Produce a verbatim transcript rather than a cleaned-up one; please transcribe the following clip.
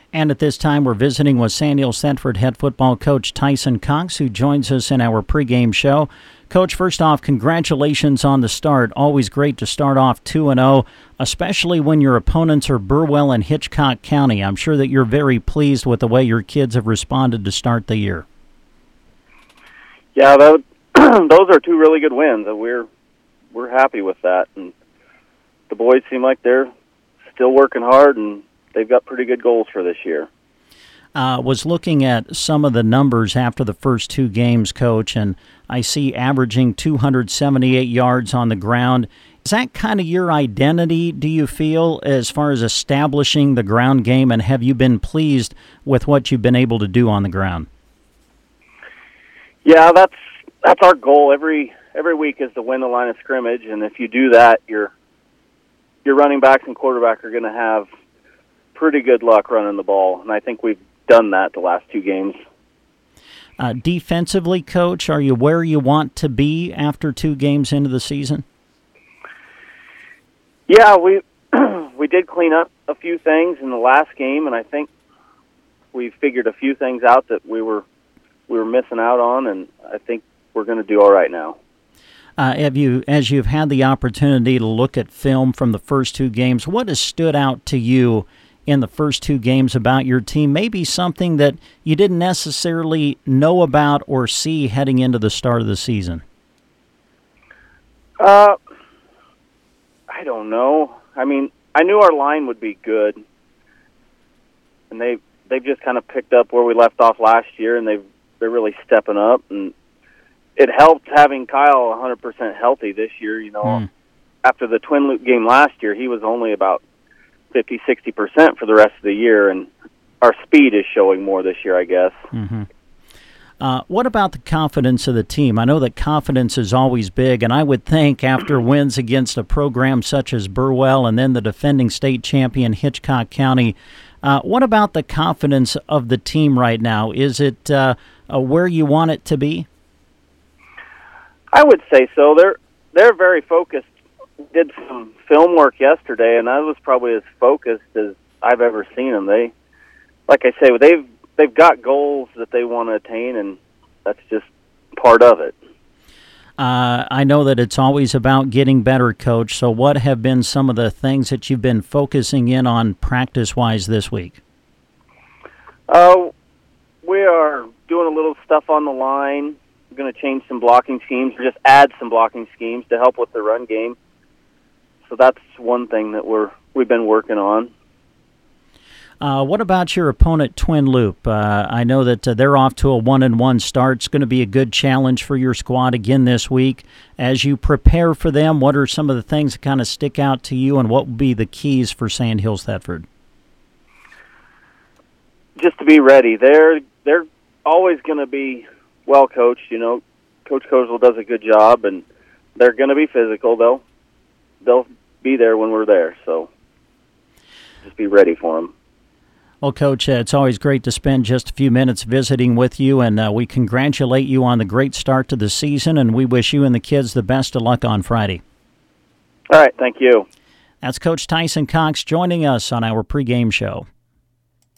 And at this time, we're visiting with Sandhills Thetford head football coach Tyson Cox, who joins us in our pregame show. Coach, first off, congratulations on the start. Always great to start off two and oh, especially when your opponents are Burwell and Hitchcock County. I'm sure that you're very pleased with the way your kids have responded to start the year. Yeah, that, those are two really good wins, and we're we're happy with that. And the boys seem like they're still working hard, and they've got pretty good goals for this year. Uh, was looking at some of the numbers after the first two games, Coach, and I see averaging two hundred seventy-eight yards on the ground. Is that kind of your identity, do you feel, as far as establishing the ground game, and have you been pleased with what you've been able to do on the ground? Yeah, that's that's our goal every every week is to win the line of scrimmage, and if you do that, your your running backs and quarterback are going to have pretty good luck running the ball, and I think we've done that the last two games. Uh, defensively, Coach, are you where you want to be after two games into the season? Yeah, we we did clean up a few things in the last game, and I think we figured a few things out that we were we were missing out on, and I think we're going to do all right now. Uh, have you, as you've had the opportunity to look at film from the first two games, what has stood out to you in the first two games about your team, maybe something that you didn't necessarily know about or see heading into the start of the season? Uh, I don't know. I mean, I knew our line would be good, and they they've just kind of picked up where we left off last year, and they've they're really stepping up, and it helped having Kyle one hundred percent healthy this year. You know, mm. after the Twin Loop game last year, he was only about fifty, sixty percent for the rest of the year, and our speed is showing more this year, I guess. Mm-hmm. Uh, what about the confidence of the team? I know that confidence is always big, and I would think after wins against a program such as Burwell and then the defending state champion Hitchcock County, uh, what about the confidence of the team right now? Is it uh, uh, where you want it to be? I would say so. They're they're very focused. Did some film work yesterday, and I was probably as focused as I've ever seen them. They, like I say, they've they've got goals that they want to attain, and that's just part of it. Uh, I know that it's always about getting better, Coach. So what have been some of the things that you've been focusing in on practice-wise this week? Uh, we are doing a little stuff on the line. We're going to change some blocking schemes, or just add some blocking schemes to help with the run game. So that's one thing that we're we've been working on. Uh, what about your opponent, Twin Loop? Uh, I know that uh, they're off to a one and one start. It's going to be a good challenge for your squad again this week. As you prepare for them, what are some of the things that kind of stick out to you, and what will be the keys for Sandhills Thetford? Just to be ready. They're they're always going to be well coached. You know, Coach Kozel does a good job, and they're going to be physical. They'll they'll be there when we're there. So just be ready for them. Well, Coach, uh, it's always great to spend just a few minutes visiting with you, and uh, we congratulate you on the great start to the season, and we wish you and the kids the best of luck on Friday. All right, thank you. That's Coach Tyson Cox joining us on our pregame show.